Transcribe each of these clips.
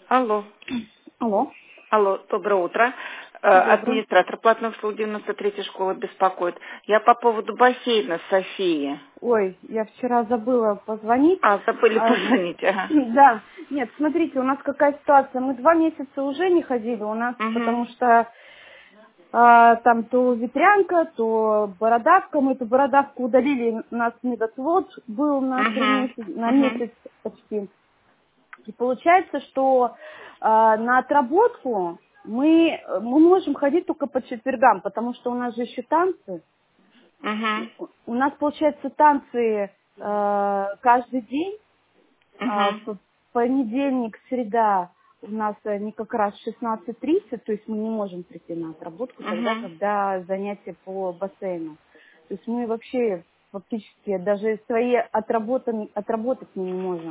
Алло. Алло. Алло, доброе утро. Добрый. Администратор платных услуг 93-й школы беспокоит. Я по поводу бассейна Софии. Ой, я вчера забыла позвонить. Забыли А, позвонить, ага. да, нет, смотрите, у нас какая ситуация. Мы 2 месяца уже не ходили у нас, потому Угу. что там то ветрянка, то бородавка. Мы эту бородавку удалили, у нас медотвод был на 3 Угу. месяца, на Угу. месяц почти. И получается, что на отработку мы можем ходить только по четвергам, потому что у нас же еще танцы. Угу. У нас, получается, танцы каждый день. Угу. В понедельник, среда у нас они как раз 16:30, то есть мы не можем прийти на отработку тогда, Угу. когда занятия по бассейну. То есть мы вообще фактически даже свои отработать мы не можем.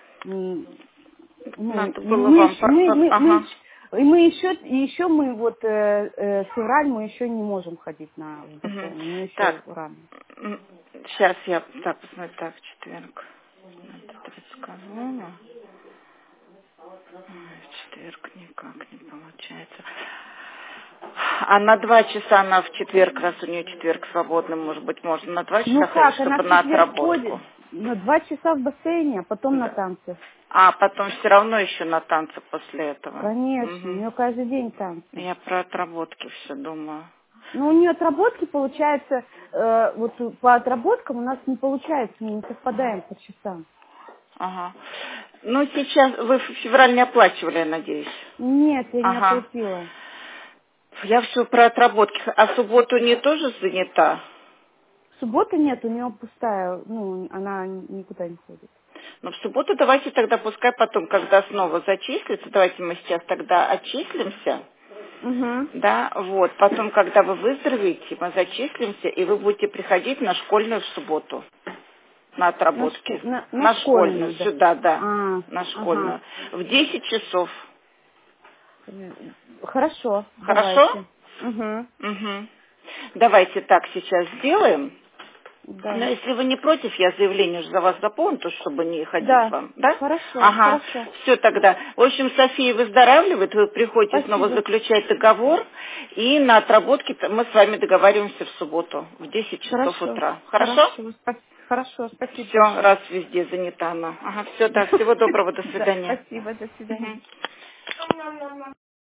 Ну, Надо было мы, вам... ещё- Ага. мы еще мы вот февраль мы еще не можем ходить на в Угу. бассейн, мы еще Так, рано. сейчас я... Так, посмотрю, так, в четверг. Это рассказала. В четверг никак не получается. А на 2 часа она в четверг, раз у нее четверг свободный, может быть, можно на 2 Ну часа ходить, как, она чтобы в на четверг отработку. ходит на 2 часа в бассейне, а потом на Да. танцы. А потом все равно еще на танцы после этого. Конечно, у Угу. нее каждый день танцы. Я про отработки все думаю. Но у нее отработки получается, вот по отработкам у нас не получается, мы не совпадаем по часам. Ага. Ну, сейчас вы в февраль не оплачивали, я надеюсь. Нет, я не Ага. оплатила. Я все про отработки. А субботу не тоже занята? Субботы нет, у нее пустая, ну, она никуда не ходит. Ну, в субботу давайте тогда, пускай потом, когда снова зачислится, давайте мы сейчас тогда отчислимся. Угу. Да, вот. Потом, когда вы выздоровеете, мы зачислимся, и вы будете приходить на школьную в субботу, на отработки. На На школьную, школьную, да. сюда, да, на Ага. школьную. В 10 часов. Хорошо, Хорошо? давайте. Угу. Угу. Давайте так сейчас сделаем. Но Да. если вы не против, я заявление уже за вас заполню, то чтобы не ходить Да. вам, да? Хорошо, Ага, хорошо. все тогда. В общем, София выздоравливает, вы приходите снова Спасибо. заключать договор, и на отработке мы с вами договариваемся в субботу в 10 часов Хорошо. утра. Хорошо? Хорошо. Хорошо, спасибо Все, большое. раз везде занята она. Ага, все, да, всего доброго, до Да, свидания. спасибо, до свидания. Мгм.